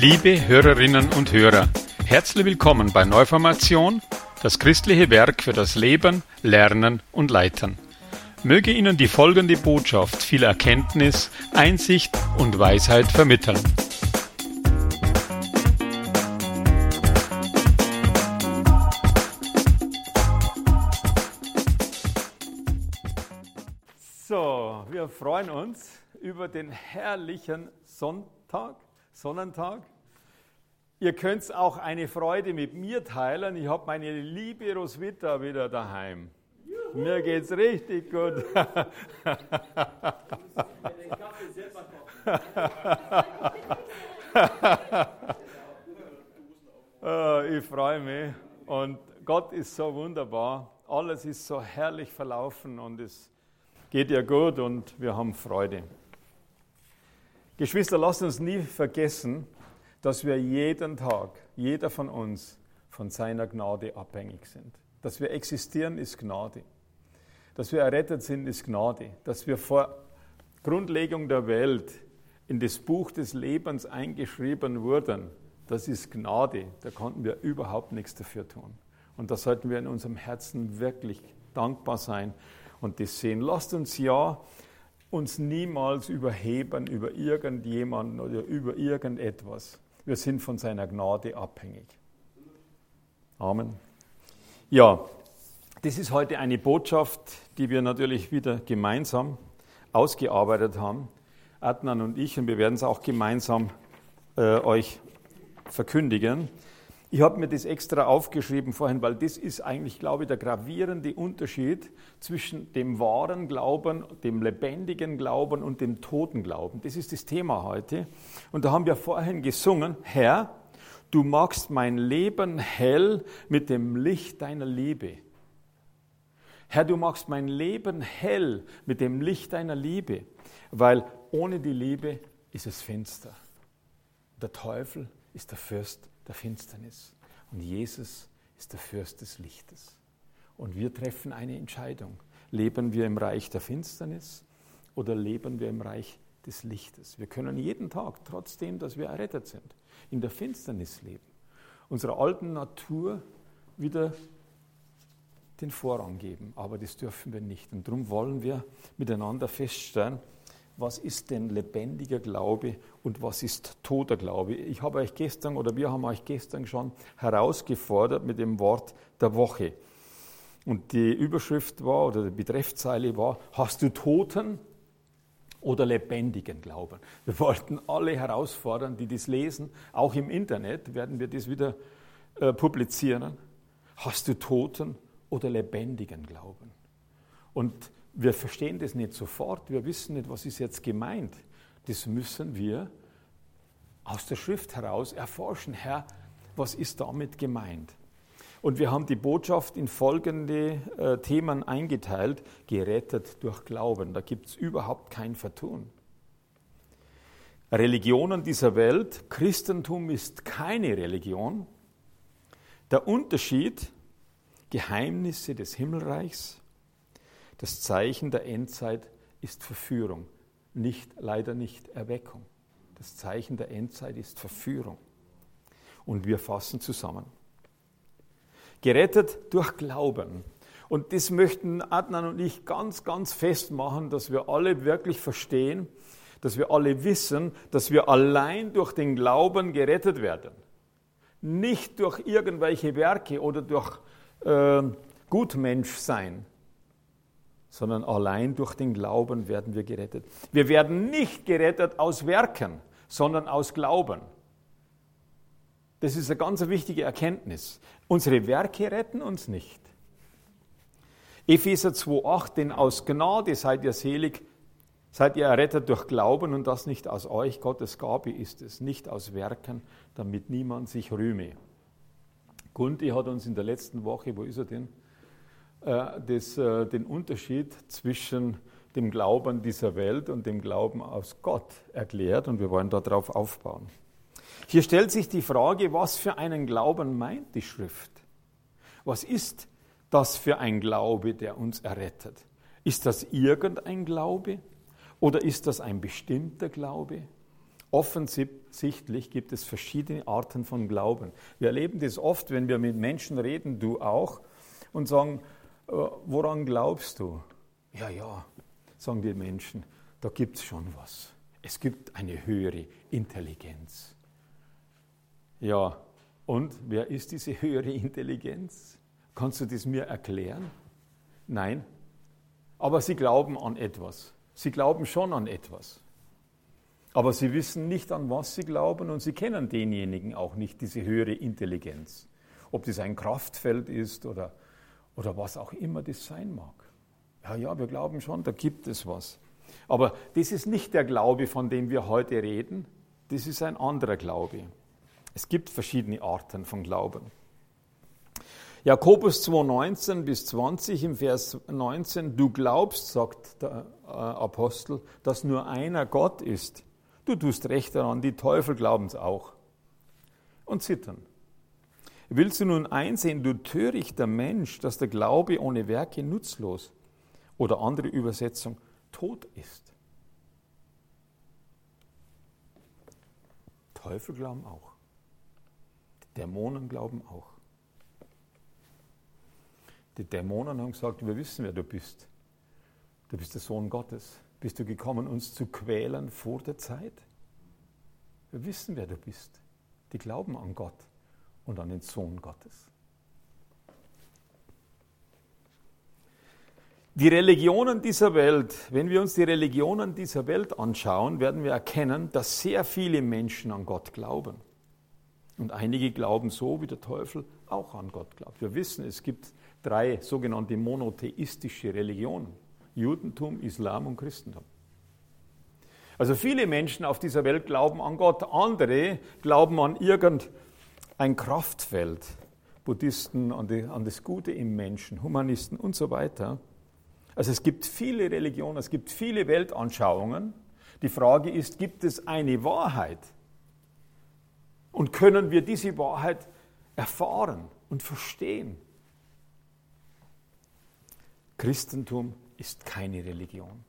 Liebe Hörerinnen und Hörer, herzlich willkommen bei Neuformation, das christliche Werk für das Leben, Lernen und Leitern. Möge Ihnen die folgende Botschaft viel Erkenntnis, Einsicht und Weisheit vermitteln. So, wir freuen uns über den herrlichen Sonnentag. Ihr könnt auch eine Freude mit mir teilen. Ich habe meine liebe Roswitha wieder daheim. Juhu. Mir geht's richtig gut. Ich freue mich und Gott ist so wunderbar. Alles ist so herrlich verlaufen und es geht ihr gut und wir haben Freude. Geschwister, lasst uns nie vergessen, dass wir jeden Tag, jeder von uns, von seiner Gnade abhängig sind. Dass wir existieren, ist Gnade. Dass wir errettet sind, ist Gnade. Dass wir vor Grundlegung der Welt in das Buch des Lebens eingeschrieben wurden, das ist Gnade. Da konnten wir überhaupt nichts dafür tun. Und da sollten wir in unserem Herzen wirklich dankbar sein und das sehen. Lasst uns uns niemals überheben über irgendjemanden oder über irgendetwas. Wir sind von seiner Gnade abhängig. Amen. Ja, das ist heute eine Botschaft, die wir natürlich wieder gemeinsam ausgearbeitet haben, Adnan und ich, und wir werden es auch gemeinsam euch verkündigen. Ich habe mir das extra aufgeschrieben vorhin, weil das ist eigentlich, glaube ich, der gravierende Unterschied zwischen dem wahren Glauben, dem lebendigen Glauben und dem toten Glauben. Das ist das Thema heute. Und da haben wir vorhin gesungen, Herr, du machst mein Leben hell mit dem Licht deiner Liebe. Herr, du machst mein Leben hell mit dem Licht deiner Liebe, weil ohne die Liebe ist es finster. Der Teufel ist der Fürst der Finsternis. Und Jesus ist der Fürst des Lichtes. Und wir treffen eine Entscheidung. Leben wir im Reich der Finsternis oder leben wir im Reich des Lichtes? Wir können jeden Tag, trotzdem, dass wir errettet sind, in der Finsternis leben. Unserer alten Natur wieder den Vorrang geben. Aber das dürfen wir nicht. Und darum wollen wir miteinander feststellen, was ist denn lebendiger Glaube und was ist toter Glaube? Wir haben euch gestern schon herausgefordert mit dem Wort der Woche. Und die Überschrift war, oder die Betreffzeile war, hast du toten oder lebendigen Glauben? Wir wollten alle herausfordern, die das lesen, auch im Internet werden wir das wieder publizieren. Hast du toten oder lebendigen Glauben? Und wir verstehen das nicht sofort, wir wissen nicht, was ist jetzt gemeint. Das müssen wir aus der Schrift heraus erforschen. Herr, was ist damit gemeint? Und wir haben die Botschaft in folgende Themen eingeteilt. Gerettet durch Glauben, da gibt es überhaupt kein Vertun. Religionen dieser Welt, Christentum ist keine Religion. Der Unterschied, Geheimnisse des Himmelreichs. Das Zeichen der Endzeit ist Verführung, leider nicht Erweckung. Das Zeichen der Endzeit ist Verführung. Und wir fassen zusammen. Gerettet durch Glauben. Und das möchten Adnan und ich ganz, ganz fest machen, dass wir alle wirklich verstehen, dass wir alle wissen, dass wir allein durch den Glauben gerettet werden. Nicht durch irgendwelche Werke oder durch Gutmenschsein, sondern allein durch den Glauben werden wir gerettet. Wir werden nicht gerettet aus Werken, sondern aus Glauben. Das ist eine ganz wichtige Erkenntnis. Unsere Werke retten uns nicht. Epheser 2,8, denn aus Gnade seid ihr selig, seid ihr errettet durch Glauben und das nicht aus euch, Gottes Gabe ist es, nicht aus Werken, damit niemand sich rühme. Gundi hat uns in der letzten Woche, wo ist er denn, den Unterschied zwischen dem Glauben dieser Welt und dem Glauben aus Gott erklärt und wir wollen darauf aufbauen. Hier stellt sich die Frage, was für einen Glauben meint die Schrift? Was ist das für ein Glaube, der uns errettet? Ist das irgendein Glaube oder ist das ein bestimmter Glaube Offensichtlich gibt es verschiedene Arten von Glauben. Wir erleben das oft, wenn wir mit Menschen reden, du auch, und sagen, woran glaubst du? Ja, sagen die Menschen, da gibt es schon was. Es gibt eine höhere Intelligenz. Ja, und wer ist diese höhere Intelligenz? Kannst du das mir erklären? Nein, aber sie glauben an etwas. Sie glauben schon an etwas. Aber sie wissen nicht, an was sie glauben, und sie kennen denjenigen auch nicht, diese höhere Intelligenz. Ob das ein Kraftfeld ist oder was auch immer das sein mag. Ja, wir glauben schon, da gibt es was. Aber das ist nicht der Glaube, von dem wir heute reden. Das ist ein anderer Glaube. Es gibt verschiedene Arten von Glauben. Jakobus 2,19 bis 20 im Vers 19, du glaubst, sagt der Apostel, dass nur einer Gott ist. Du tust recht daran, die Teufel glauben es auch und zittern. Willst du nun einsehen, du törichter Mensch, dass der Glaube ohne Werke nutzlos oder andere Übersetzung tot ist? Teufel glauben auch. Die Dämonen glauben auch. Die Dämonen haben gesagt, wir wissen, wer du bist. Du bist der Sohn Gottes. Bist du gekommen, uns zu quälen vor der Zeit? Wir wissen, wer du bist. Die glauben an Gott und an den Sohn Gottes. Die Religionen dieser Welt, wenn wir uns die Religionen dieser Welt anschauen, werden wir erkennen, dass sehr viele Menschen an Gott glauben. Und einige glauben so, wie der Teufel auch an Gott glaubt. Wir wissen, es gibt 3 sogenannte monotheistische Religionen. Judentum, Islam und Christentum. Also viele Menschen auf dieser Welt glauben an Gott, andere glauben an irgendein Kraftfeld. Buddhisten an das Gute im Menschen, Humanisten und so weiter. Also es gibt viele Religionen, es gibt viele Weltanschauungen. Die Frage ist, gibt es eine Wahrheit? Und können wir diese Wahrheit erfahren und verstehen? Christentum ist keine Religion.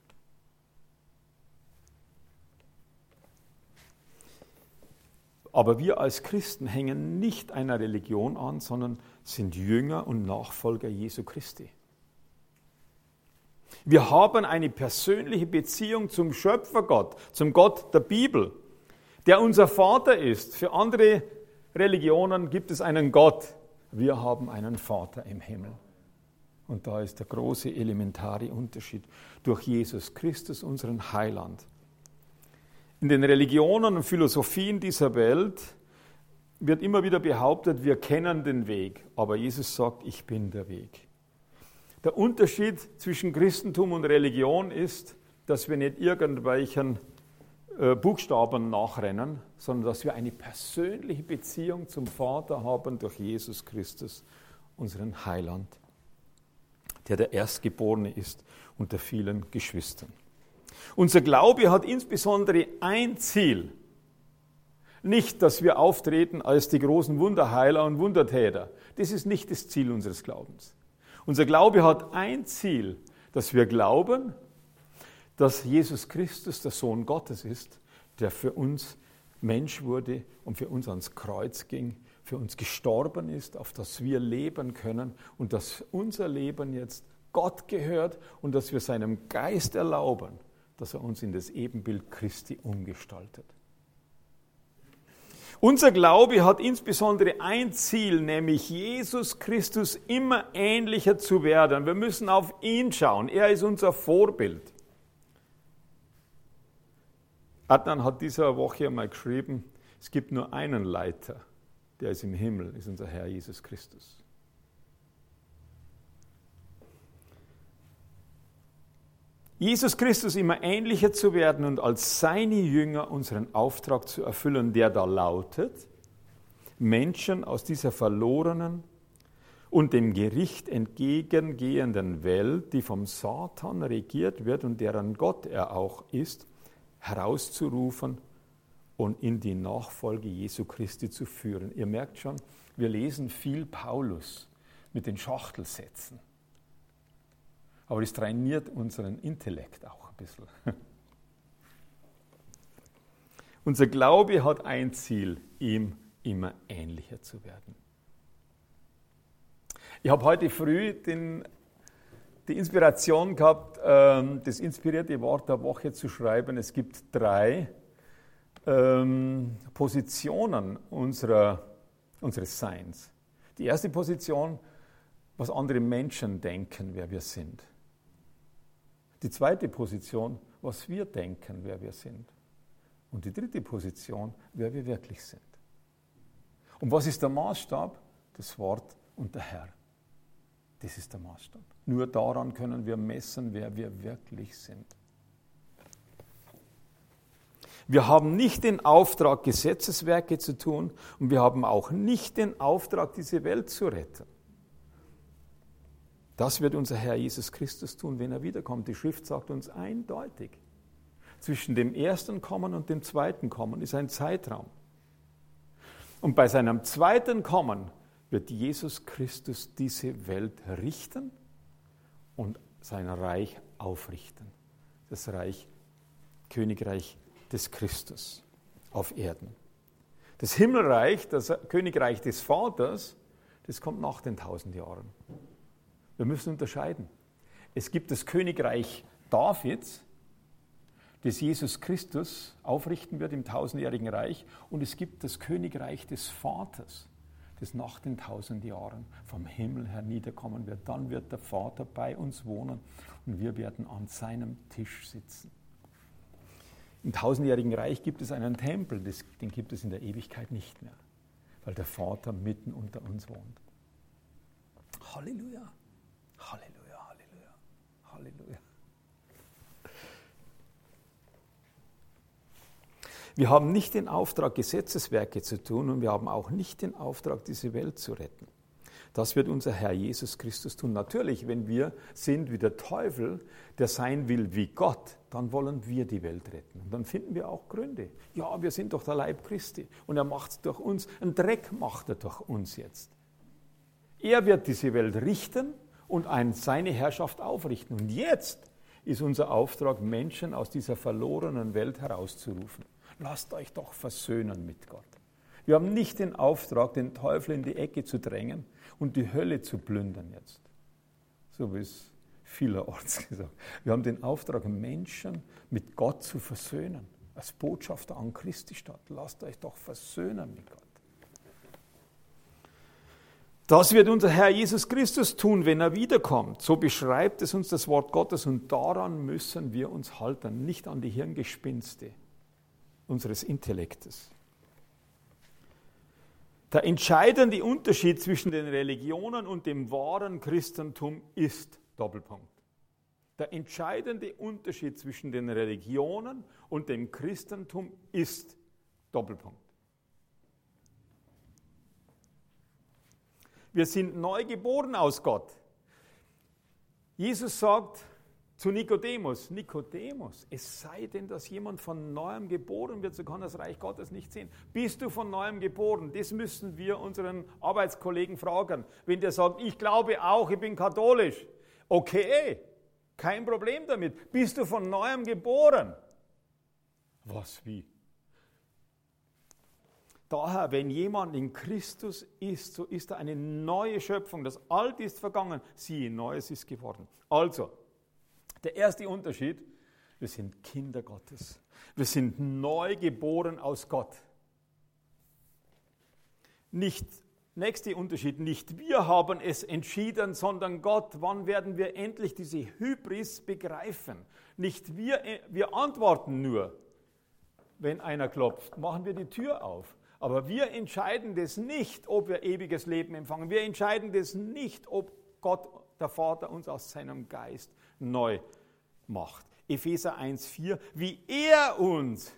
Aber wir als Christen hängen nicht einer Religion an, sondern sind Jünger und Nachfolger Jesu Christi. Wir haben eine persönliche Beziehung zum Schöpfergott, zum Gott der Bibel, der unser Vater ist. Für andere Religionen gibt es einen Gott. Wir haben einen Vater im Himmel. Und da ist der große elementare Unterschied durch Jesus Christus, unseren Heiland. In den Religionen und Philosophien dieser Welt wird immer wieder behauptet, wir kennen den Weg. Aber Jesus sagt, ich bin der Weg. Der Unterschied zwischen Christentum und Religion ist, dass wir nicht irgendwelchen Buchstaben nachrennen, sondern dass wir eine persönliche Beziehung zum Vater haben durch Jesus Christus, unseren Heiland, der Erstgeborene ist unter vielen Geschwistern. Unser Glaube hat insbesondere ein Ziel. Nicht, dass wir auftreten als die großen Wunderheiler und Wundertäter. Das ist nicht das Ziel unseres Glaubens. Unser Glaube hat ein Ziel, dass wir glauben, dass Jesus Christus der Sohn Gottes ist, der für uns Mensch wurde und für uns ans Kreuz ging, für uns gestorben ist, auf das wir leben können und dass unser Leben jetzt Gott gehört und dass wir seinem Geist erlauben, dass er uns in das Ebenbild Christi umgestaltet. Unser Glaube hat insbesondere ein Ziel, nämlich Jesus Christus immer ähnlicher zu werden. Wir müssen auf ihn schauen. Er ist unser Vorbild. Adnan hat diese Woche einmal geschrieben, es gibt nur einen Leiter, der ist im Himmel, ist unser Herr Jesus Christus. Jesus Christus immer ähnlicher zu werden und als seine Jünger unseren Auftrag zu erfüllen, der da lautet, Menschen aus dieser verlorenen und dem Gericht entgegengehenden Welt, die vom Satan regiert wird und deren Gott er auch ist, herauszurufen und in die Nachfolge Jesu Christi zu führen. Ihr merkt schon, wir lesen viel Paulus mit den Schachtelsätzen. Aber das trainiert unseren Intellekt auch ein bisschen. Unser Glaube hat ein Ziel, ihm immer ähnlicher zu werden. Ich habe heute früh die Inspiration gehabt, das inspirierte Wort der Woche zu schreiben. Es gibt 3 Positionen unseres Seins. Die erste Position, was andere Menschen denken, wer wir sind. Die zweite Position, was wir denken, wer wir sind. Und die dritte Position, wer wir wirklich sind. Und was ist der Maßstab? Das Wort und der Herr. Das ist der Maßstab. Nur daran können wir messen, wer wir wirklich sind. Wir haben nicht den Auftrag, Gesetzeswerke zu tun, und wir haben auch nicht den Auftrag, diese Welt zu retten. Das wird unser Herr Jesus Christus tun, wenn er wiederkommt. Die Schrift sagt uns eindeutig, zwischen dem ersten Kommen und dem zweiten Kommen ist ein Zeitraum. Und bei seinem zweiten Kommen wird Jesus Christus diese Welt richten und sein Reich aufrichten. Das Königreich des Christus auf Erden. Das Himmelreich, das Königreich des Vaters, das kommt nach den 1000 Jahren. Wir müssen unterscheiden. Es gibt das Königreich Davids, das Jesus Christus aufrichten wird im 1000-jährigen Reich, und es gibt das Königreich des Vaters, das nach den 1000 Jahren vom Himmel her niederkommen wird. Dann wird der Vater bei uns wohnen und wir werden an seinem Tisch sitzen. Im 1000-jährigen Reich gibt es einen Tempel, den gibt es in der Ewigkeit nicht mehr, weil der Vater mitten unter uns wohnt. Halleluja, Halleluja, Halleluja, Halleluja. Wir haben nicht den Auftrag, Gesetzeswerke zu tun, und wir haben auch nicht den Auftrag, diese Welt zu retten. Das wird unser Herr Jesus Christus tun. Natürlich, wenn wir sind wie der Teufel, der sein will wie Gott, dann wollen wir die Welt retten. Und dann finden wir auch Gründe. Ja, wir sind doch der Leib Christi und er macht es durch uns. Einen Dreck macht er durch uns jetzt. Er wird diese Welt richten und seine Herrschaft aufrichten. Und jetzt ist unser Auftrag, Menschen aus dieser verlorenen Welt herauszurufen. Lasst euch doch versöhnen mit Gott. Wir haben nicht den Auftrag, den Teufel in die Ecke zu drängen und die Hölle zu plündern jetzt. So wie es vielerorts gesagt. Wir haben den Auftrag, Menschen mit Gott zu versöhnen. Als Botschafter an Christi Stadt. Lasst euch doch versöhnen mit Gott. Das wird unser Herr Jesus Christus tun, wenn er wiederkommt. So beschreibt es uns das Wort Gottes, und daran müssen wir uns halten, nicht an die Hirngespinste unseres Intellektes. Der entscheidende Unterschied zwischen den Religionen und dem wahren Christentum ist Doppelpunkt. Der entscheidende Unterschied zwischen den Religionen und dem Christentum ist Doppelpunkt. Wir sind neu geboren aus Gott. Jesus sagt zu Nikodemus, Nikodemus, es sei denn, dass jemand von Neuem geboren wird, so kann das Reich Gottes nicht sehen. Bist du von Neuem geboren? Das müssen wir unseren Arbeitskollegen fragen. Wenn der sagt, ich glaube auch, ich bin katholisch. Okay, kein Problem damit. Bist du von Neuem geboren? Was, wie? Daher, wenn jemand in Christus ist, so ist er eine neue Schöpfung. Das Alte ist vergangen, siehe, Neues ist geworden. Also, der erste Unterschied, wir sind Kinder Gottes. Wir sind neu geboren aus Gott. Nächster Unterschied, nicht wir haben es entschieden, sondern Gott. Wann werden wir endlich diese Hybris begreifen? Nicht wir antworten nur, wenn einer klopft, machen wir die Tür auf. Aber wir entscheiden das nicht, ob wir ewiges Leben empfangen. Wir entscheiden das nicht, ob Gott, der Vater, uns aus seinem Geist neu macht. Epheser 1,4, wie er uns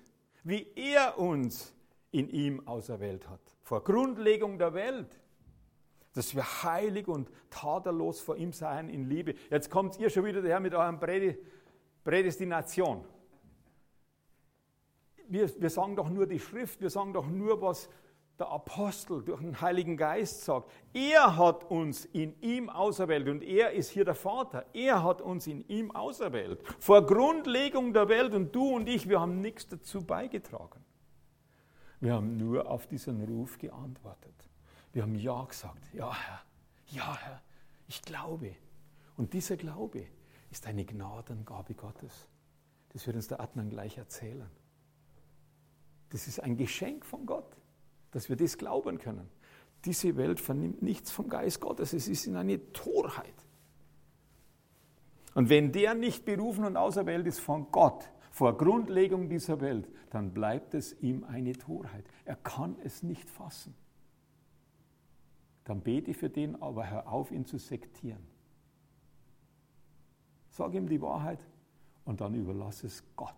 in ihm auserwählt hat. Vor Grundlegung der Welt. Dass wir heilig und tadellos vor ihm seien in Liebe. Jetzt kommt ihr schon wieder daher mit eurem Prädestination. Wir sagen doch nur die Schrift, wir sagen doch nur, was der Apostel durch den Heiligen Geist sagt. Er hat uns in ihm auserwählt und er ist hier der Vater. Er hat uns in ihm auserwählt. Vor Grundlegung der Welt, und du und ich, wir haben nichts dazu beigetragen. Wir haben nur auf diesen Ruf geantwortet. Wir haben Ja gesagt. Ja, Herr, ich glaube. Und dieser Glaube ist eine Gnadengabe Gottes. Das wird uns der Adnan gleich erzählen. Das ist ein Geschenk von Gott, dass wir das glauben können. Diese Welt vernimmt nichts vom Geist Gottes. Es ist in eine Torheit. Und wenn der nicht berufen und auserwählt ist von Gott, vor Grundlegung dieser Welt, dann bleibt es ihm eine Torheit. Er kann es nicht fassen. Dann bete für den, aber hör auf, ihn zu sektieren. Sag ihm die Wahrheit und dann überlass es Gott.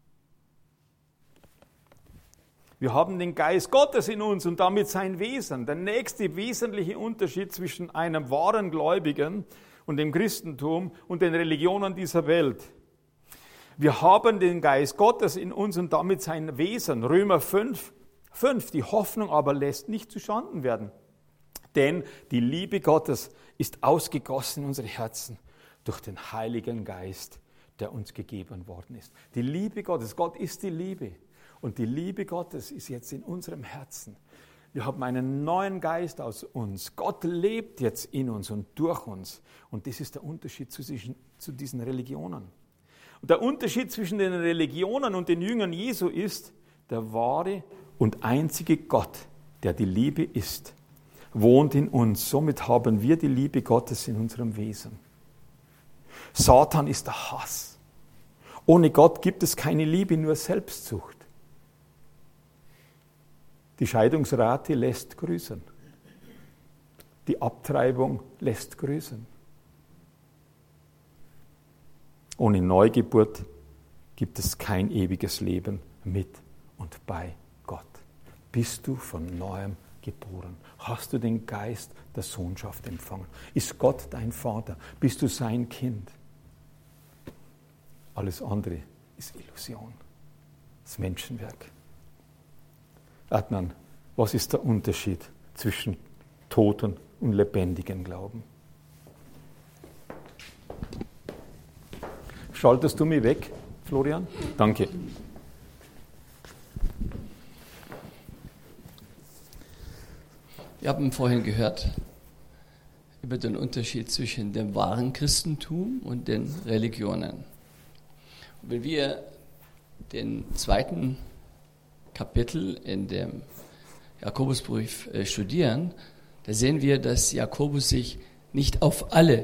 Wir haben den Geist Gottes in uns und damit sein Wesen. Der nächste wesentliche Unterschied zwischen einem wahren Gläubigen und dem Christentum und den Religionen dieser Welt. Wir haben den Geist Gottes in uns und damit sein Wesen. Römer 5. Die Hoffnung aber lässt nicht zuschanden werden. Denn die Liebe Gottes ist ausgegossen in unsere Herzen durch den Heiligen Geist, der uns gegeben worden ist. Die Liebe Gottes, Gott ist die Liebe. Und die Liebe Gottes ist jetzt in unserem Herzen. Wir haben einen neuen Geist aus uns. Gott lebt jetzt in uns und durch uns. Und das ist der Unterschied zu diesen Religionen. Und der Unterschied zwischen den Religionen und den Jüngern Jesu ist, der wahre und einzige Gott, der die Liebe ist, wohnt in uns. Somit haben wir die Liebe Gottes in unserem Wesen. Satan ist der Hass. Ohne Gott gibt es keine Liebe, nur Selbstsucht. Die Scheidungsrate lässt grüßen. Die Abtreibung lässt grüßen. Ohne Neugeburt gibt es kein ewiges Leben mit und bei Gott. Bist du von Neuem geboren? Hast du den Geist der Sohnschaft empfangen? Ist Gott dein Vater? Bist du sein Kind? Alles andere ist Illusion, das Menschenwerk. Adnan, was ist der Unterschied zwischen toten und lebendigen Glauben? Schaltest du mich weg, Florian? Danke. Wir haben vorhin gehört über den Unterschied zwischen dem wahren Christentum und den Religionen. Und wenn wir den zweiten Kapitel in dem Jakobusbrief studieren, da sehen wir, dass Jakobus sich nicht auf alle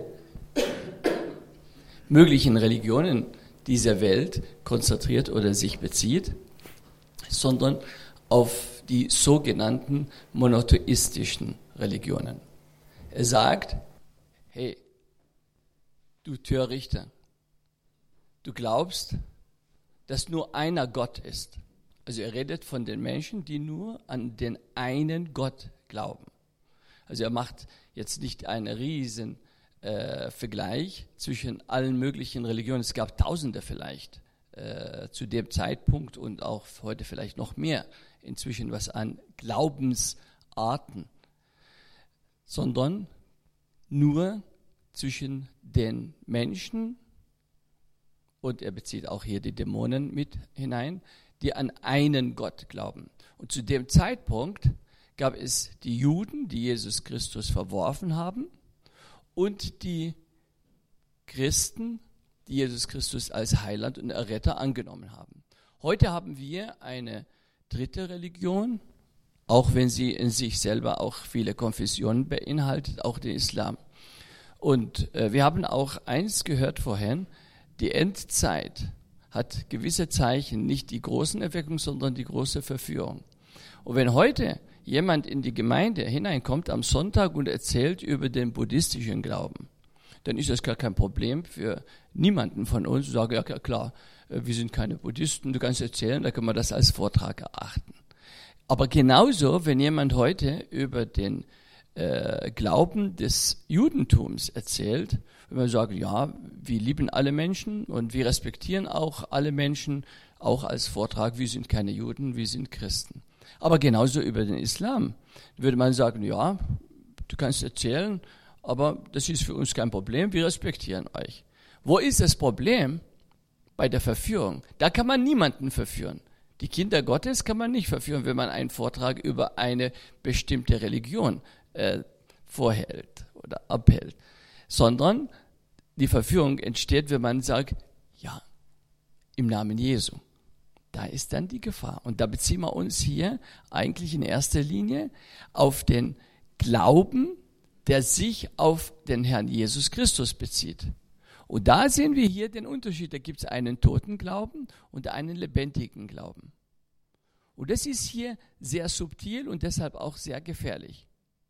möglichen Religionen dieser Welt konzentriert oder sich bezieht, sondern auf die sogenannten monotheistischen Religionen. Er sagt, hey, du Törichter, du glaubst, dass nur einer Gott ist. Also er redet von den Menschen, die nur an den einen Gott glauben. Also er macht jetzt nicht einen riesen Vergleich zwischen allen möglichen Religionen. Es gab Tausende vielleicht zu dem Zeitpunkt und auch heute vielleicht noch mehr inzwischen was an Glaubensarten, sondern nur zwischen den Menschen, und er bezieht auch hier die Dämonen mit hinein, die an einen Gott glauben. Und zu dem Zeitpunkt gab es die Juden, die Jesus Christus verworfen haben, und die Christen, die Jesus Christus als Heiland und Erretter angenommen haben. Heute haben wir eine dritte Religion, auch wenn sie in sich selber auch viele Konfessionen beinhaltet, auch den Islam. Und wir haben auch eins gehört vorhin, die Endzeit hat gewisse Zeichen, nicht die großen Erweckungen, sondern die große Verführung. Und wenn heute jemand in die Gemeinde hineinkommt am Sonntag und erzählt über den buddhistischen Glauben, dann ist das gar kein Problem für niemanden von uns. Ich sage, ja klar, wir sind keine Buddhisten, du kannst erzählen, da können wir das als Vortrag erachten. Aber genauso, wenn jemand heute über den Glauben des Judentums erzählt, wenn wir sagen, ja, wir lieben alle Menschen und wir respektieren auch alle Menschen, auch als Vortrag, wir sind keine Juden, wir sind Christen. Aber genauso über den Islam würde man sagen, ja, du kannst erzählen, aber das ist für uns kein Problem, wir respektieren euch. Wo ist das Problem? Bei der Verführung. Da kann man niemanden verführen. Die Kinder Gottes kann man nicht verführen, wenn man einen Vortrag über eine bestimmte Religion vorhält oder abhält, sondern die Verführung entsteht, wenn man sagt, ja, im Namen Jesu. Da ist dann die Gefahr. Und da beziehen wir uns hier eigentlich in erster Linie auf den Glauben, der sich auf den Herrn Jesus Christus bezieht. Und da sehen wir hier den Unterschied. Da gibt es einen toten Glauben und einen lebendigen Glauben. Und das ist hier sehr subtil und deshalb auch sehr gefährlich.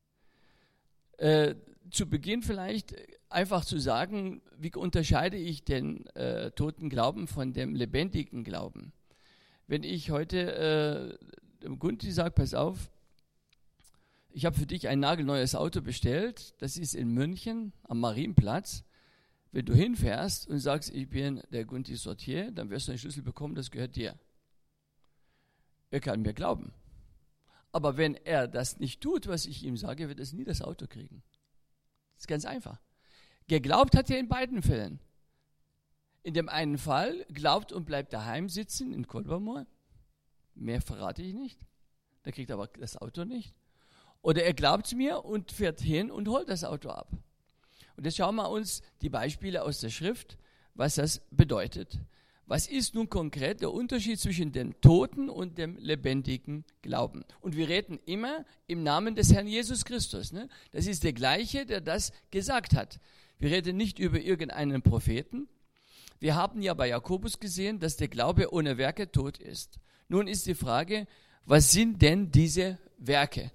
Zu Beginn vielleicht einfach zu sagen, wie unterscheide ich den toten Glauben von dem lebendigen Glauben? Wenn ich heute dem Gunti sage, pass auf, ich habe für dich ein nagelneues Auto bestellt, das ist in München am Marienplatz. Wenn du hinfährst und sagst, ich bin der Gunti Sortier, dann wirst du einen Schlüssel bekommen, das gehört dir. Er kann mir glauben. Aber wenn er das nicht tut, was ich ihm sage, wird er nie das Auto kriegen. Das ist ganz einfach. Geglaubt hat er in beiden Fällen. In dem einen Fall glaubt und bleibt daheim sitzen in Kolbermoor. Mehr verrate ich nicht. Da kriegt er aber das Auto nicht. Oder er glaubt mir und fährt hin und holt das Auto ab. Und jetzt schauen wir uns die Beispiele aus der Schrift, was das bedeutet. Was ist nun konkret der Unterschied zwischen dem toten und dem lebendigen Glauben? Und wir reden immer im Namen des Herrn Jesus Christus. Ne? Das ist der gleiche, der das gesagt hat. Wir reden nicht über irgendeinen Propheten. Wir haben ja bei Jakobus gesehen, dass der Glaube ohne Werke tot ist. Nun ist die Frage, was sind denn diese Werke?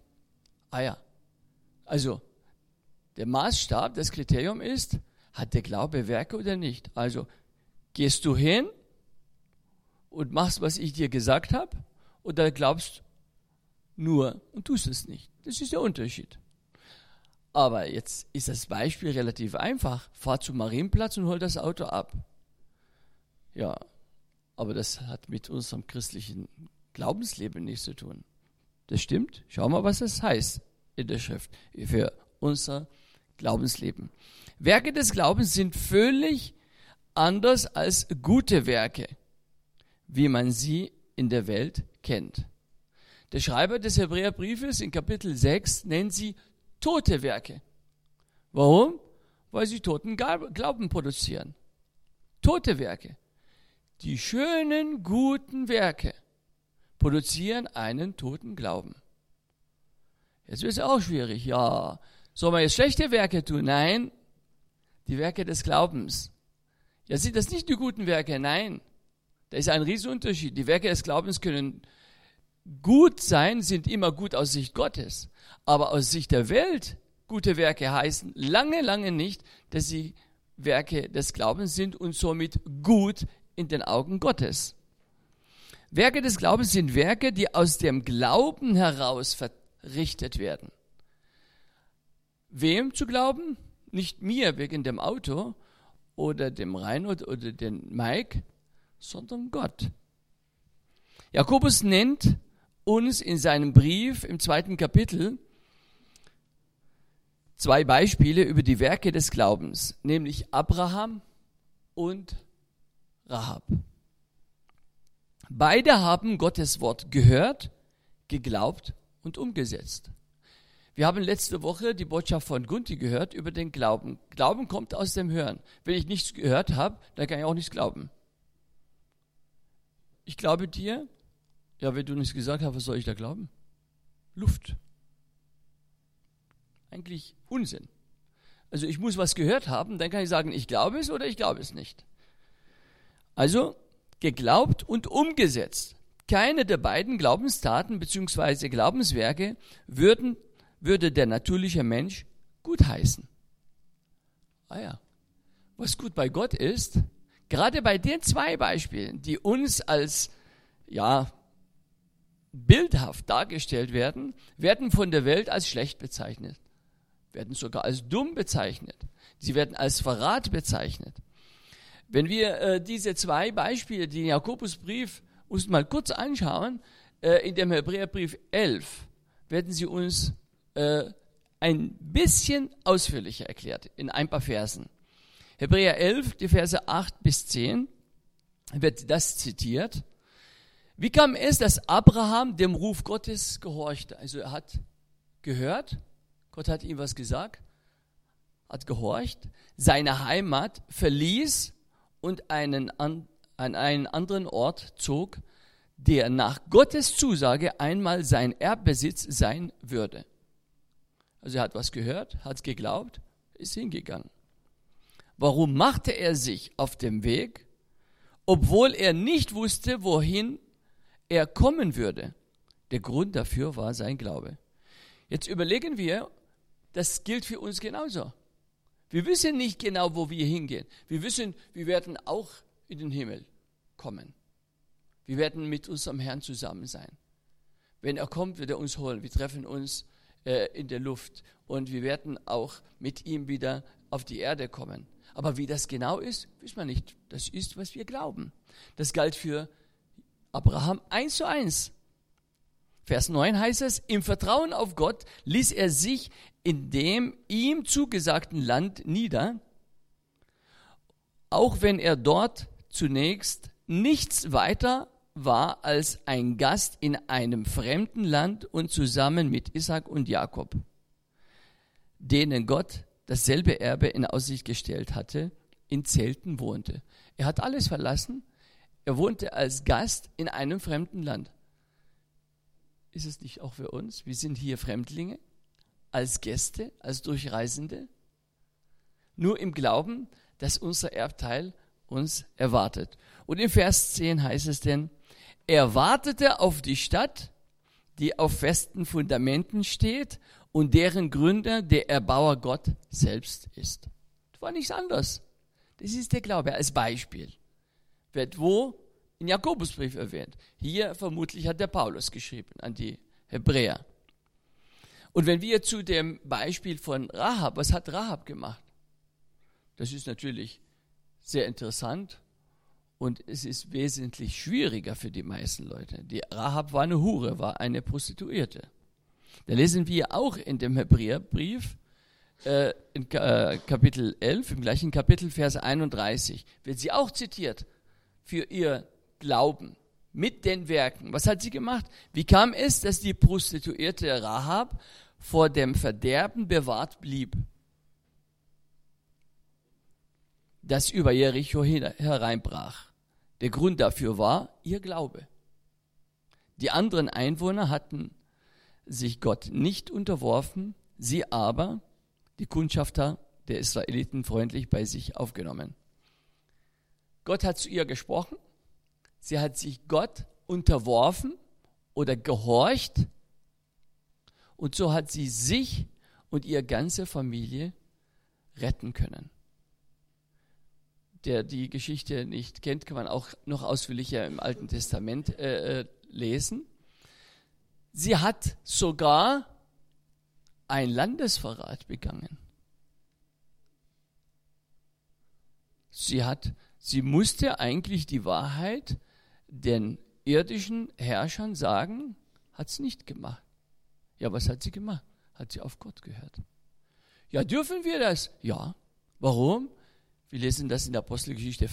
Also der Maßstab, das Kriterium ist, hat der Glaube Werke oder nicht? Also gehst du hin und machst, was ich dir gesagt habe, oder glaubst nur und tust es nicht? Das ist der Unterschied. Aber jetzt ist das Beispiel relativ einfach. Fahr zum Marienplatz und hol das Auto ab. Ja, aber das hat mit unserem christlichen Glaubensleben nichts zu tun. Das stimmt. Schau mal, was das heißt in der Schrift für unser Glaubensleben. Werke des Glaubens sind völlig anders als gute Werke, wie man sie in der Welt kennt. Der Schreiber des Hebräerbriefes in Kapitel 6 nennt sie tote Werke. Warum? Weil sie toten Glauben produzieren. Tote Werke. Die schönen, guten Werke produzieren einen toten Glauben. Jetzt wird es auch schwierig. Ja, soll man jetzt schlechte Werke tun? Nein, die Werke des Glaubens. Ja, sind das nicht die guten Werke? Nein, da ist ein Riesenunterschied. Die Werke des Glaubens können gut sein, sind immer gut aus Sicht Gottes. Aber aus Sicht der Welt, gute Werke heißen lange, lange nicht, dass sie Werke des Glaubens sind und somit gut in den Augen Gottes. Werke des Glaubens sind Werke, die aus dem Glauben heraus verrichtet werden. Wem zu glauben? Nicht mir wegen dem Auto oder dem Reinhold oder dem Mike, sondern Gott. Jakobus nennt uns in seinem Brief im 2. Kapitel 2 Beispiele über die Werke des Glaubens, nämlich Abraham und Rahab. Beide haben Gottes Wort gehört, geglaubt und umgesetzt. Wir haben letzte Woche die Botschaft von Gunti gehört über den Glauben. Glauben kommt aus dem Hören. Wenn ich nichts gehört habe, dann kann ich auch nichts glauben. Ich glaube dir, ja, wenn du nichts gesagt hast, was soll ich da glauben? Luft. Eigentlich Unsinn. Also ich muss was gehört haben, dann kann ich sagen, ich glaube es oder ich glaube es nicht. Also geglaubt und umgesetzt. Keine der beiden Glaubenstaten bzw. Glaubenswerke würde der natürliche Mensch gutheißen. Was gut bei Gott ist, gerade bei den 2 Beispielen, die uns als bildhaft dargestellt werden, werden von der Welt als schlecht bezeichnet, werden sogar als dumm bezeichnet. Sie werden als Verrat bezeichnet. Wenn wir diese 2 Beispiele, die Jakobusbrief, uns mal kurz anschauen, in dem Hebräerbrief 11 werden sie uns ein bisschen ausführlicher erklärt, in ein paar Versen. Hebräer 11, die Verse 8 bis 10, wird das zitiert. Wie kam es, dass Abraham dem Ruf Gottes gehorchte? Also er hat gehört, Gott hat ihm was gesagt, hat gehorcht, seine Heimat verließ und an einen anderen Ort zog, der nach Gottes Zusage einmal sein Erbbesitz sein würde. Also er hat was gehört, hat es geglaubt, ist hingegangen. Warum machte er sich auf dem Weg, obwohl er nicht wusste, wohin er kommen würde? Der Grund dafür war sein Glaube. Jetzt überlegen wir, das gilt für uns genauso. Wir wissen nicht genau, wo wir hingehen. Wir wissen, wir werden auch in den Himmel kommen. Wir werden mit unserem Herrn zusammen sein. Wenn er kommt, wird er uns holen. Wir treffen uns in der Luft und wir werden auch mit ihm wieder auf die Erde kommen. Aber wie das genau ist, wissen wir nicht. Das ist, was wir glauben. Das galt für Abraham 1:1. Vers 9 heißt es, im Vertrauen auf Gott ließ er sich in dem ihm zugesagten Land nieder, auch wenn er dort zunächst nichts weiter war als ein Gast in einem fremden Land und zusammen mit Isaak und Jakob, denen Gott dasselbe Erbe in Aussicht gestellt hatte, in Zelten wohnte. Er hat alles verlassen, er wohnte als Gast in einem fremden Land. Ist es nicht auch für uns? Wir sind hier Fremdlinge, als Gäste, als Durchreisende, nur im Glauben, dass unser Erbteil uns erwartet. Und im Vers 10 heißt es denn, er wartete auf die Stadt, die auf festen Fundamenten steht und deren Gründer der Erbauer Gott selbst ist. Das war nichts anderes. Das ist der Glaube als Beispiel. Wird wo? In Jakobusbrief erwähnt. Hier vermutlich hat der Paulus geschrieben an die Hebräer. Und wenn wir zu dem Beispiel von Rahab, was hat Rahab gemacht? Das ist natürlich sehr interessant und es ist wesentlich schwieriger für die meisten Leute. Die Rahab war eine Hure, war eine Prostituierte. Da lesen wir auch in dem Hebräerbrief, in Kapitel 11, im gleichen Kapitel, Vers 31, wird sie auch zitiert für ihr Glauben mit den Werken. Was hat sie gemacht? Wie kam es, dass die Prostituierte Rahab vor dem Verderben bewahrt blieb, das über Jericho hereinbrach? Der Grund dafür war ihr Glaube. Die anderen Einwohner hatten sich Gott nicht unterworfen, sie aber, die Kundschafter der Israeliten, freundlich bei sich aufgenommen. Gott hat zu ihr gesprochen, sie hat sich Gott unterworfen oder gehorcht und so hat sie sich und ihre ganze Familie retten können. Der die Geschichte nicht kennt, kann man auch noch ausführlicher im Alten Testament lesen. Sie hat sogar ein Landesverrat begangen. Sie musste eigentlich die Wahrheit den irdischen Herrschern sagen, hat es nicht gemacht. Ja, was hat sie gemacht? Hat sie auf Gott gehört. Ja, dürfen wir das? Ja. Warum? Wir lesen das in der Apostelgeschichte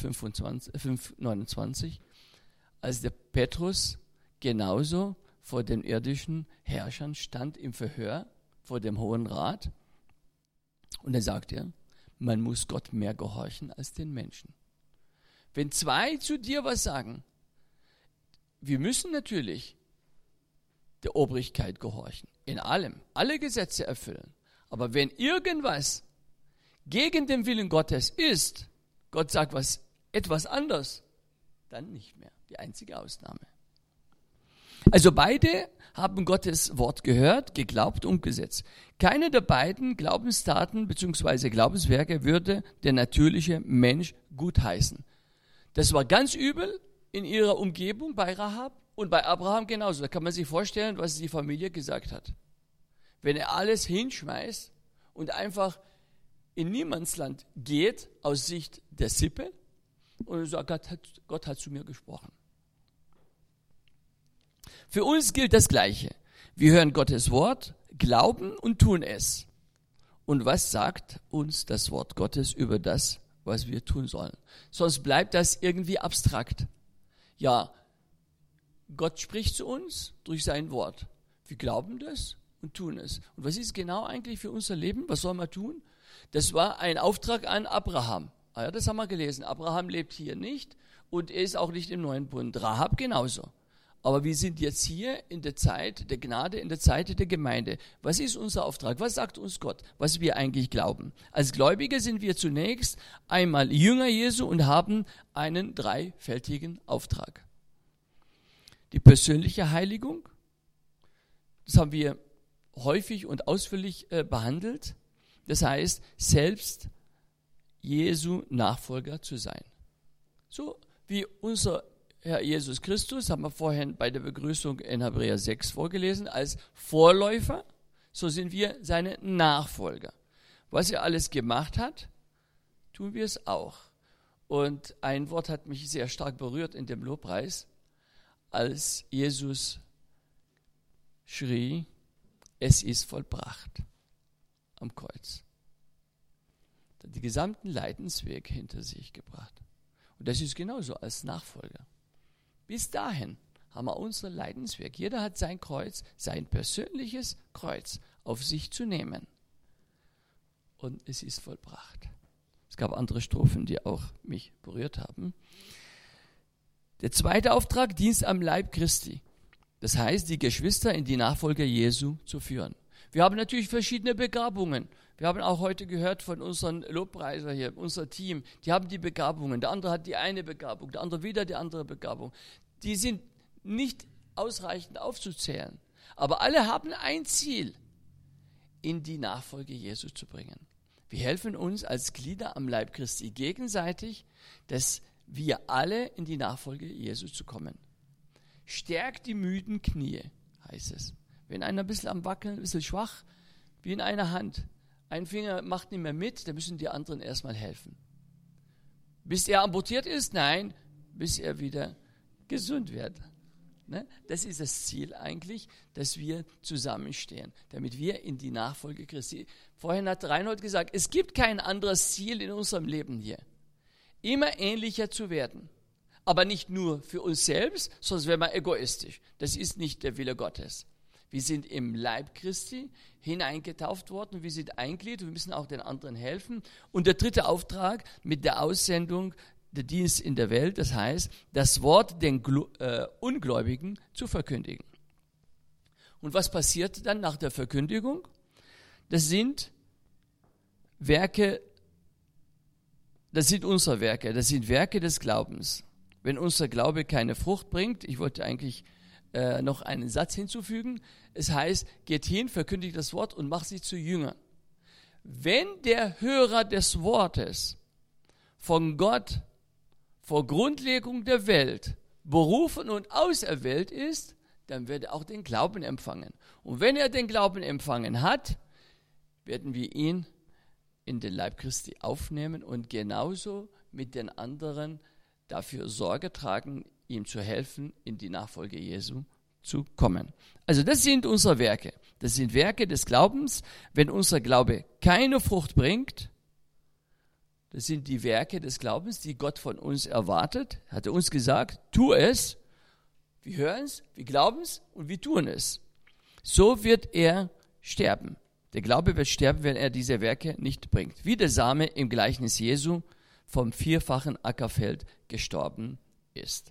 5,29, als der Petrus genauso vor den irdischen Herrschern stand im Verhör vor dem Hohen Rat. Und er sagt man muss Gott mehr gehorchen als den Menschen. Wenn zwei zu dir was sagen, wir müssen natürlich der Obrigkeit gehorchen, in allem, alle Gesetze erfüllen. Aber wenn irgendwas gegen den Willen Gottes ist, Gott sagt etwas anderes, dann nicht mehr. Die einzige Ausnahme. Also beide haben Gottes Wort gehört, geglaubt, umgesetzt. Keine der beiden Glaubenstaten bzw. Glaubenswerke würde der natürliche Mensch gutheißen. Das war ganz übel in ihrer Umgebung bei Rahab und bei Abraham genauso. Da kann man sich vorstellen, was die Familie gesagt hat. Wenn er alles hinschmeißt und einfach in Niemandsland geht, aus Sicht der Sippe, und sagt, Gott hat zu mir gesprochen. Für uns gilt das Gleiche. Wir hören Gottes Wort, glauben und tun es. Und was sagt uns das Wort Gottes über das, was wir tun sollen? Sonst bleibt das irgendwie abstrakt. Ja, Gott spricht zu uns durch sein Wort. Wir glauben das und tun es. Und was ist genau eigentlich für unser Leben? Was sollen wir tun? Das war ein Auftrag an Abraham. Ja, das haben wir gelesen. Abraham lebt hier nicht und er ist auch nicht im neuen Bund. Rahab genauso. Aber wir sind jetzt hier in der Zeit der Gnade, in der Zeit der Gemeinde. Was ist unser Auftrag? Was sagt uns Gott, was wir eigentlich glauben? Als Gläubige sind wir zunächst einmal Jünger Jesu und haben einen dreifältigen Auftrag. Die persönliche Heiligung, das haben wir häufig und ausführlich behandelt. Das heißt, selbst Jesu Nachfolger zu sein. So wie unser Herr Jesus Christus, haben wir vorhin bei der Begrüßung in Hebräer 6 vorgelesen, als Vorläufer, so sind wir seine Nachfolger. Was er alles gemacht hat, tun wir es auch. Und ein Wort hat mich sehr stark berührt in dem Lobpreis, als Jesus schrie, es ist vollbracht am Kreuz. Er hat den gesamten Leidensweg hinter sich gebracht. Und das ist genauso als Nachfolger. Bis dahin haben wir unseren Leidensweg. Jeder hat sein Kreuz, sein persönliches Kreuz auf sich zu nehmen. Und es ist vollbracht. Es gab andere Strophen, die auch mich berührt haben. Der zweite Auftrag, Dienst am Leib Christi. Das heißt, die Geschwister in die Nachfolge Jesu zu führen. Wir haben natürlich verschiedene Begabungen. Wir haben auch heute gehört von unseren Lobpreiser hier, unser Team, die haben die Begabungen. Der andere hat die eine Begabung, der andere wieder die andere Begabung. Die sind nicht ausreichend aufzuzählen. Aber alle haben ein Ziel, in die Nachfolge Jesu zu bringen. Wir helfen uns als Glieder am Leib Christi gegenseitig, dass wir alle in die Nachfolge Jesu zu kommen. Stärkt die müden Knie, heißt es. Wenn einer ein bisschen am Wackeln, ein bisschen schwach, wie in einer Hand. Ein Finger macht nicht mehr mit, dann müssen die anderen erstmal helfen. Bis er amputiert ist? Nein, bis er wieder gesund wird. Ne? Das ist das Ziel eigentlich, dass wir zusammenstehen, damit wir in die Nachfolge Christi. Vorhin hat Reinhold gesagt, es gibt kein anderes Ziel in unserem Leben hier. Immer ähnlicher zu werden. Aber nicht nur für uns selbst, sonst wäre man egoistisch. Das ist nicht der Wille Gottes. Wir sind im Leib Christi hineingetauft worden, wir sind ein Glied, wir müssen auch den anderen helfen. Und der dritte Auftrag mit der Aussendung, der Dienst in der Welt, das heißt, das Wort den Ungläubigen zu verkündigen. Und was passiert dann nach der Verkündigung? Das sind Werke, das sind unsere Werke, das sind Werke des Glaubens. Wenn unser Glaube keine Frucht bringt, ich wollte eigentlich noch einen Satz hinzufügen. Es heißt, geht hin, verkündigt das Wort und macht sie zu Jüngern. Wenn der Hörer des Wortes von Gott vor Grundlegung der Welt berufen und auserwählt ist, dann wird er auch den Glauben empfangen. Und wenn er den Glauben empfangen hat, werden wir ihn in den Leib Christi aufnehmen und genauso mit den anderen dafür Sorge tragen, ihm zu helfen, in die Nachfolge Jesu zu kommen. Also das sind unsere Werke. Das sind Werke des Glaubens. Wenn unser Glaube keine Frucht bringt, das sind die Werke des Glaubens, die Gott von uns erwartet. Hat er uns gesagt, tu es. Wir hören es, wir glauben es und wir tun es. So wird er sterben. Der Glaube wird sterben, wenn er diese Werke nicht bringt. Wie der Same im Gleichnis Jesu vom vierfachen Ackerfeld gestorben ist.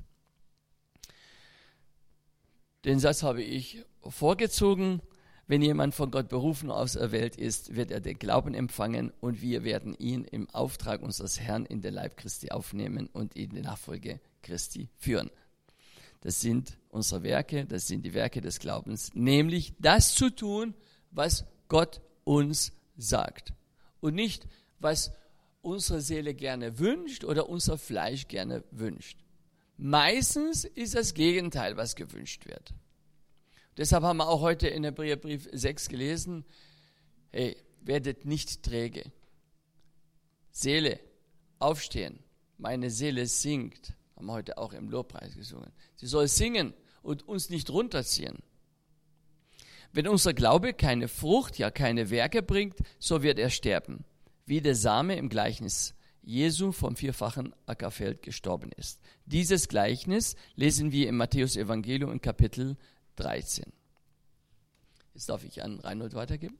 Den Satz habe ich vorgezogen. Wenn jemand von Gott berufen und auserwählt ist, wird er den Glauben empfangen und wir werden ihn im Auftrag unseres Herrn in den Leib Christi aufnehmen und in die Nachfolge Christi führen. Das sind unsere Werke, das sind die Werke des Glaubens, nämlich das zu tun, was Gott uns sagt und nicht, was unsere Seele gerne wünscht oder unser Fleisch gerne wünscht. Meistens ist das Gegenteil, was gewünscht wird. Deshalb haben wir auch heute in Hebräerbrief 6 gelesen, hey, werdet nicht träge. Seele, aufstehen. Meine Seele singt. Haben wir heute auch im Lobpreis gesungen. Sie soll singen und uns nicht runterziehen. Wenn unser Glaube keine Frucht, ja keine Werke bringt, so wird er sterben. Wie der Same im Gleichnis Jesu vom vierfachen Ackerfeld gestorben ist. Dieses Gleichnis lesen wir im Matthäus-Evangelium in Kapitel 13. Jetzt darf ich an Reinhold weitergeben.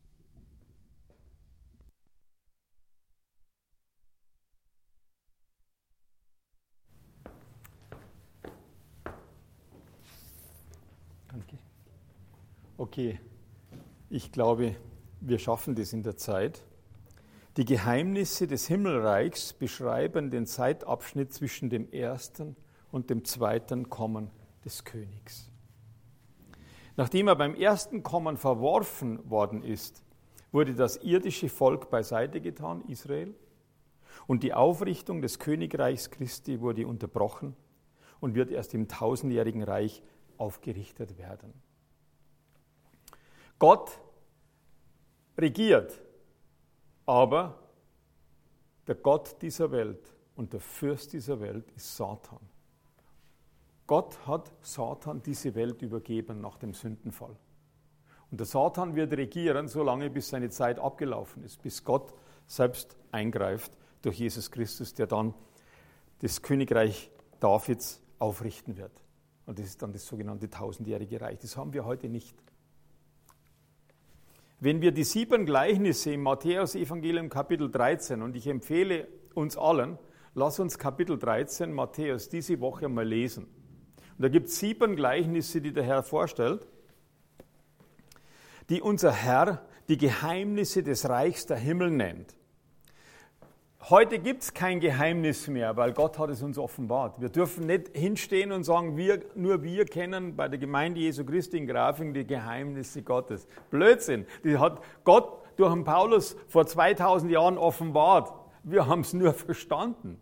Danke. Okay, ich glaube, wir schaffen das in der Zeit. Die Geheimnisse des Himmelreichs beschreiben den Zeitabschnitt zwischen dem ersten und dem zweiten Kommen des Königs. Nachdem er beim ersten Kommen verworfen worden ist, wurde das irdische Volk beiseite getan, Israel, und die Aufrichtung des Königreichs Christi wurde unterbrochen und wird erst im tausendjährigen Reich aufgerichtet werden. Gott regiert, aber der Gott dieser Welt und der Fürst dieser Welt ist Satan. Gott hat Satan diese Welt übergeben nach dem Sündenfall. Und der Satan wird regieren, solange bis seine Zeit abgelaufen ist, bis Gott selbst eingreift durch Jesus Christus, der dann das Königreich Davids aufrichten wird. Und das ist dann das sogenannte tausendjährige Reich. Das haben wir heute nicht. Wenn wir die 7 Gleichnisse im Matthäus-Evangelium Kapitel 13, und ich empfehle uns allen, lass uns Kapitel 13 Matthäus diese Woche mal lesen. Und da gibt es 7 Gleichnisse, die der Herr vorstellt, die unser Herr die Geheimnisse des Reichs der Himmel nennt. Heute gibt es kein Geheimnis mehr, weil Gott hat es uns offenbart. Wir dürfen nicht hinstehen und sagen, nur wir kennen bei der Gemeinde Jesu Christi in Grafing die Geheimnisse Gottes. Blödsinn. Die hat Gott durch den Paulus vor 2000 Jahren offenbart. Wir haben es nur verstanden.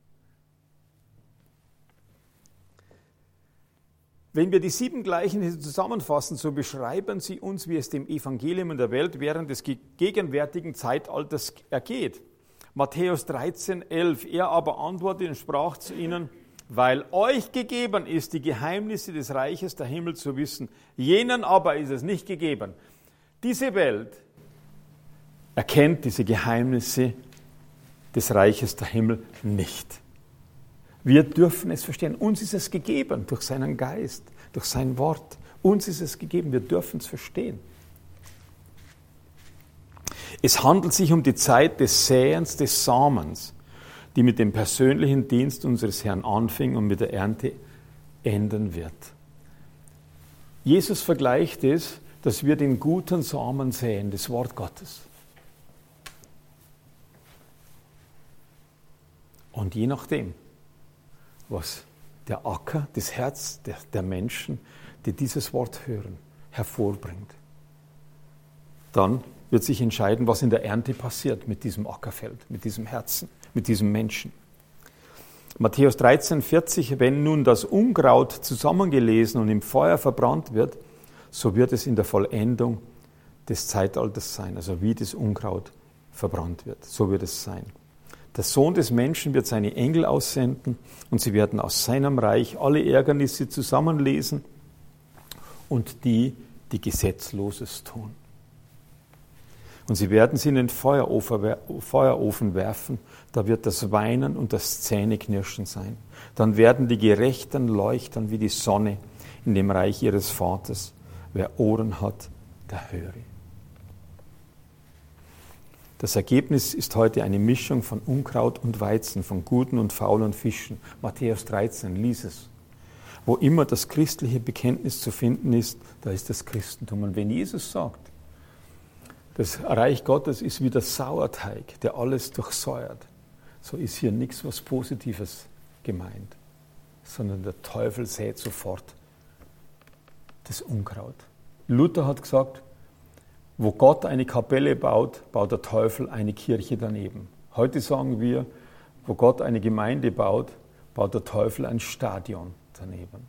Wenn wir die 7 Gleichnisse zusammenfassen, so beschreiben sie uns, wie es dem Evangelium in der Welt während des gegenwärtigen Zeitalters ergeht. Matthäus 13, 11. Er aber antwortete und sprach zu ihnen, weil euch gegeben ist, die Geheimnisse des Reiches der Himmel zu wissen, jenen aber ist es nicht gegeben. Diese Welt erkennt diese Geheimnisse des Reiches der Himmel nicht. Wir dürfen es verstehen. Uns ist es gegeben durch seinen Geist, durch sein Wort. Uns ist es gegeben. Wir dürfen es verstehen. Es handelt sich um die Zeit des Säens des Samens, die mit dem persönlichen Dienst unseres Herrn anfing und mit der Ernte enden wird. Jesus vergleicht es, dass wir den guten Samen säen, das Wort Gottes. Und je nachdem, was der Acker, das Herz der Menschen, die dieses Wort hören, hervorbringt, dann wird sich entscheiden, was in der Ernte passiert mit diesem Ackerfeld, mit diesem Herzen, mit diesem Menschen. Matthäus 13, 40, wenn nun das Unkraut zusammengelesen und im Feuer verbrannt wird, so wird es in der Vollendung des Zeitalters sein, also wie das Unkraut verbrannt wird, so wird es sein. Der Sohn des Menschen wird seine Engel aussenden und sie werden aus seinem Reich alle Ärgernisse zusammenlesen und die Gesetzloses tun. Und sie werden sie in den Feuerofen werfen, da wird das Weinen und das Zähneknirschen sein. Dann werden die Gerechten leuchten wie die Sonne in dem Reich ihres Vaters. Wer Ohren hat, der höre. Das Ergebnis ist heute eine Mischung von Unkraut und Weizen, von guten und faulen Fischen. Matthäus 13, lies es. Wo immer das christliche Bekenntnis zu finden ist, da ist das Christentum. Und wenn Jesus sagt, das Reich Gottes ist wie der Sauerteig, der alles durchsäuert, so ist hier nichts was Positives gemeint, sondern der Teufel sät sofort das Unkraut. Luther hat gesagt, wo Gott eine Kapelle baut, baut der Teufel eine Kirche daneben. Heute sagen wir, wo Gott eine Gemeinde baut, baut der Teufel ein Stadion daneben.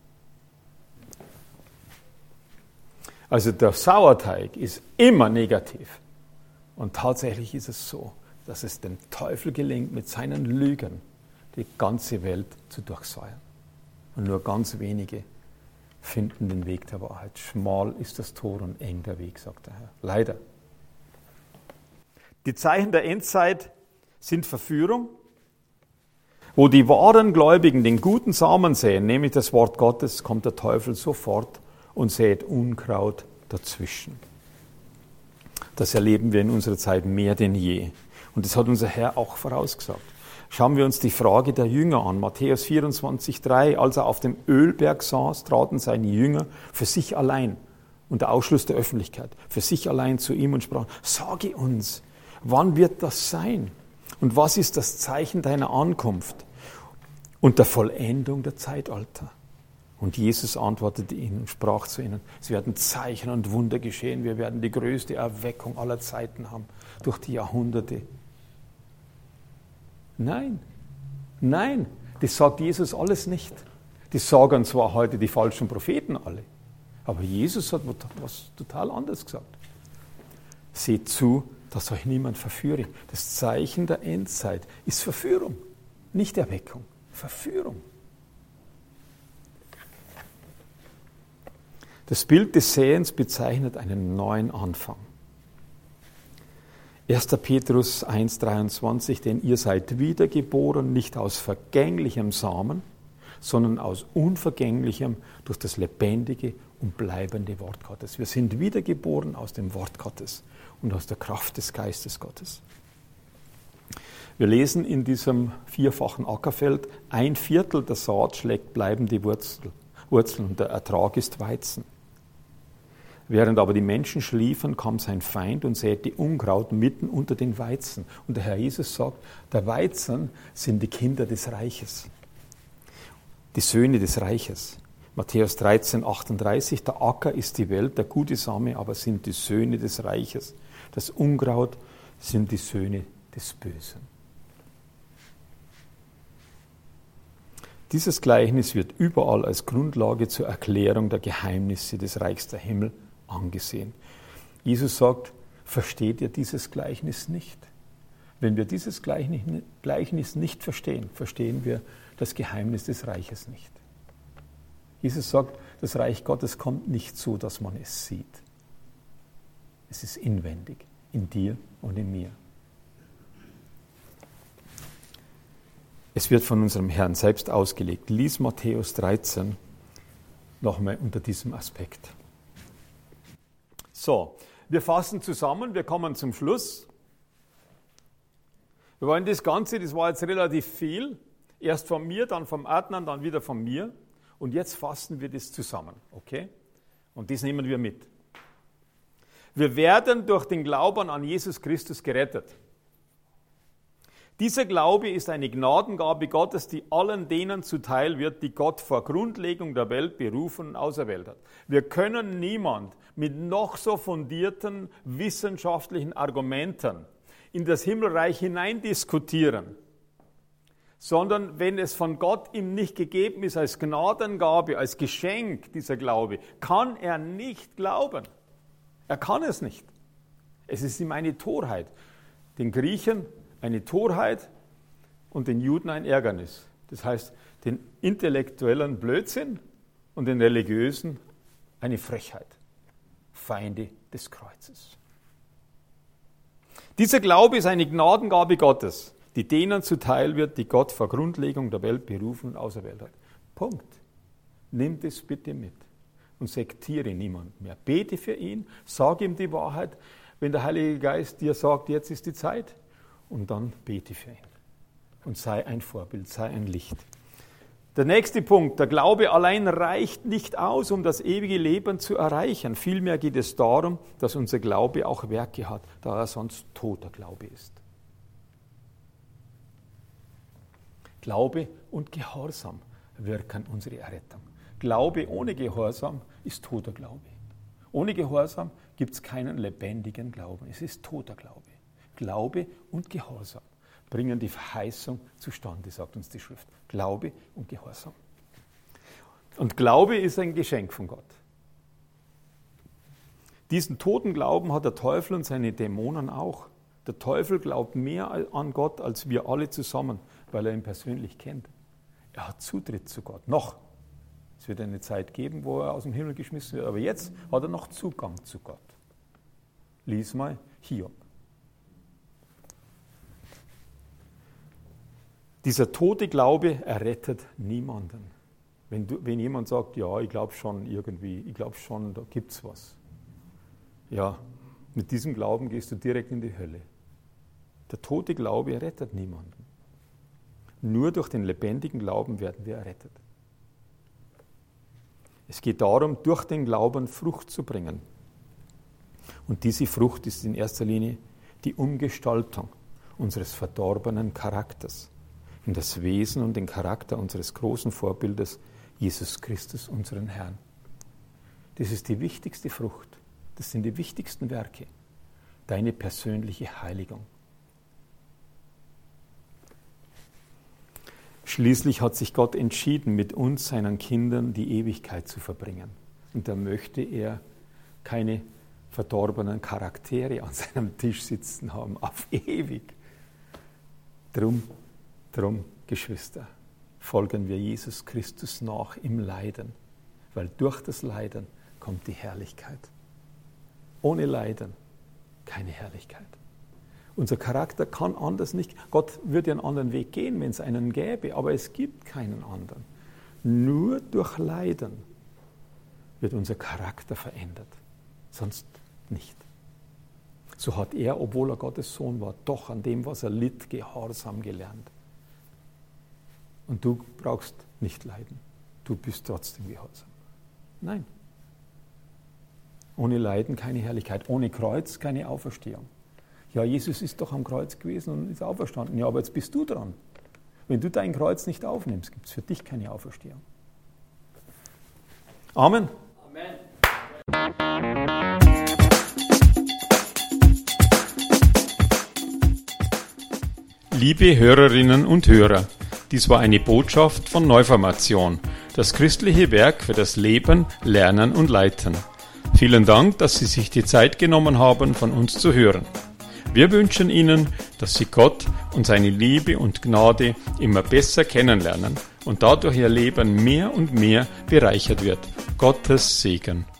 Also der Sauerteig ist immer negativ. Und tatsächlich ist es so, dass es dem Teufel gelingt, mit seinen Lügen die ganze Welt zu durchsäuern. Und nur ganz wenige finden den Weg der Wahrheit. Schmal ist das Tor und eng der Weg, sagt der Herr. Leider. Die Zeichen der Endzeit sind Verführung. Wo die wahren Gläubigen den guten Samen säen, nämlich das Wort Gottes, kommt der Teufel sofort und sät Unkraut dazwischen. Das erleben wir in unserer Zeit mehr denn je. Und das hat unser Herr auch vorausgesagt. Schauen wir uns die Frage der Jünger an. Matthäus 24,3. Als er auf dem Ölberg saß, traten seine Jünger für sich allein, unter Ausschluss der Öffentlichkeit, für sich allein zu ihm und sprachen: Sage uns, wann wird das sein? Und was ist das Zeichen deiner Ankunft und der Vollendung der Zeitalter? Und Jesus antwortete ihnen und sprach zu ihnen: Es werden Zeichen und Wunder geschehen. Wir werden die größte Erweckung aller Zeiten haben, durch die Jahrhunderte. Nein, das sagt Jesus alles nicht. Das sagen zwar heute die falschen Propheten alle, aber Jesus hat was total anderes gesagt. Seht zu, dass euch niemand verführe. Das Zeichen der Endzeit ist Verführung, nicht Erweckung, Verführung. Das Bild des Säens bezeichnet einen neuen Anfang. 1. Petrus 1,23, denn ihr seid wiedergeboren, nicht aus vergänglichem Samen, sondern aus unvergänglichem durch das lebendige und bleibende Wort Gottes. Wir sind wiedergeboren aus dem Wort Gottes und aus der Kraft des Geistes Gottes. Wir lesen in diesem vierfachen Ackerfeld: 1/4 der Saat schlägt bleibende Wurzeln und der Ertrag ist Weizen. Während aber die Menschen schliefen, kam sein Feind und säte Unkraut mitten unter den Weizen. Und der Herr Jesus sagt, der Weizen sind die Kinder des Reiches, die Söhne des Reiches. Matthäus 13,38, der Acker ist die Welt, der gute Same aber sind die Söhne des Reiches. Das Unkraut sind die Söhne des Bösen. Dieses Gleichnis wird überall als Grundlage zur Erklärung der Geheimnisse des Reichs der Himmel angesehen. Jesus sagt, versteht ihr dieses Gleichnis nicht? Wenn wir dieses Gleichnis nicht verstehen, verstehen wir das Geheimnis des Reiches nicht. Jesus sagt, das Reich Gottes kommt nicht so, dass man es sieht. Es ist inwendig, in dir und in mir. Es wird von unserem Herrn selbst ausgelegt. Lies Matthäus 13 nochmal unter diesem Aspekt. So, wir fassen zusammen, wir kommen zum Schluss. Wir wollen das Ganze, das war jetzt relativ viel, erst von mir, dann vom Adnan, dann wieder von mir. Und jetzt fassen wir das zusammen, okay? Und das nehmen wir mit. Wir werden durch den Glauben an Jesus Christus gerettet. Dieser Glaube ist eine Gnadengabe Gottes, die allen denen zuteil wird, die Gott vor Grundlegung der Welt berufen und auserwählt hat. Wir können niemand mit noch so fundierten wissenschaftlichen Argumenten in das Himmelreich hineindiskutieren, sondern wenn es von Gott ihm nicht gegeben ist als Gnadengabe, als Geschenk, dieser Glaube, kann er nicht glauben. Er kann es nicht. Es ist ihm eine Torheit. Den Griechen eine Torheit und den Juden ein Ärgernis. Das heißt, den intellektuellen Blödsinn und den religiösen eine Frechheit. Feinde des Kreuzes. Dieser Glaube ist eine Gnadengabe Gottes, die denen zuteil wird, die Gott vor Grundlegung der Welt berufen und auserwählt hat. Punkt. Nimm das bitte mit und sektiere niemanden mehr. Bete für ihn, sag ihm die Wahrheit, wenn der Heilige Geist dir sagt, jetzt ist die Zeit. Und dann bete für ihn. Und sei ein Vorbild, sei ein Licht. Der nächste Punkt, der Glaube allein reicht nicht aus, um das ewige Leben zu erreichen. Vielmehr geht es darum, dass unser Glaube auch Werke hat, da er sonst toter Glaube ist. Glaube und Gehorsam wirken unsere Errettung. Glaube ohne Gehorsam ist toter Glaube. Ohne Gehorsam gibt es keinen lebendigen Glauben. Es ist toter Glaube. Glaube und Gehorsam bringen die Verheißung zustande, sagt uns die Schrift. Glaube und Gehorsam. Und Glaube ist ein Geschenk von Gott. Diesen toten Glauben hat der Teufel und seine Dämonen auch. Der Teufel glaubt mehr an Gott als wir alle zusammen, weil er ihn persönlich kennt. Er hat Zutritt zu Gott. Noch. Es wird eine Zeit geben, wo er aus dem Himmel geschmissen wird. Aber jetzt hat er noch Zugang zu Gott. Lies mal Hiob. Dieser tote Glaube errettet niemanden. Wenn jemand sagt, ja, ich glaube schon irgendwie, ich glaube schon, da gibt's was. Ja, mit diesem Glauben gehst du direkt in die Hölle. Der tote Glaube errettet niemanden. Nur durch den lebendigen Glauben werden wir errettet. Es geht darum, durch den Glauben Frucht zu bringen. Und diese Frucht ist in erster Linie die Umgestaltung unseres verdorbenen Charakters in das Wesen und den Charakter unseres großen Vorbildes, Jesus Christus, unseren Herrn. Das ist die wichtigste Frucht. Das sind die wichtigsten Werke. Deine persönliche Heiligung. Schließlich hat sich Gott entschieden, mit uns, seinen Kindern, die Ewigkeit zu verbringen. Und da möchte er keine verdorbenen Charaktere an seinem Tisch sitzen haben, auf ewig. Drum, Geschwister, folgen wir Jesus Christus nach im Leiden, weil durch das Leiden kommt die Herrlichkeit. Ohne Leiden keine Herrlichkeit. Unser Charakter kann anders nicht. Gott würde einen anderen Weg gehen, wenn es einen gäbe, aber es gibt keinen anderen. Nur durch Leiden wird unser Charakter verändert, sonst nicht. So hat er, obwohl er Gottes Sohn war, doch an dem, was er litt, Gehorsam gelernt. Und du brauchst nicht leiden. Du bist trotzdem gehorsam. Nein. Ohne Leiden keine Herrlichkeit. Ohne Kreuz keine Auferstehung. Ja, Jesus ist doch am Kreuz gewesen und ist auferstanden. Ja, aber jetzt bist du dran. Wenn du dein Kreuz nicht aufnimmst, gibt es für dich keine Auferstehung. Amen. Amen. Liebe Hörerinnen und Hörer, dies war eine Botschaft von Neuformation, das christliche Werk für das Leben, Lernen und Leiten. Vielen Dank, dass Sie sich die Zeit genommen haben, von uns zu hören. Wir wünschen Ihnen, dass Sie Gott und seine Liebe und Gnade immer besser kennenlernen und dadurch Ihr Leben mehr und mehr bereichert wird. Gottes Segen.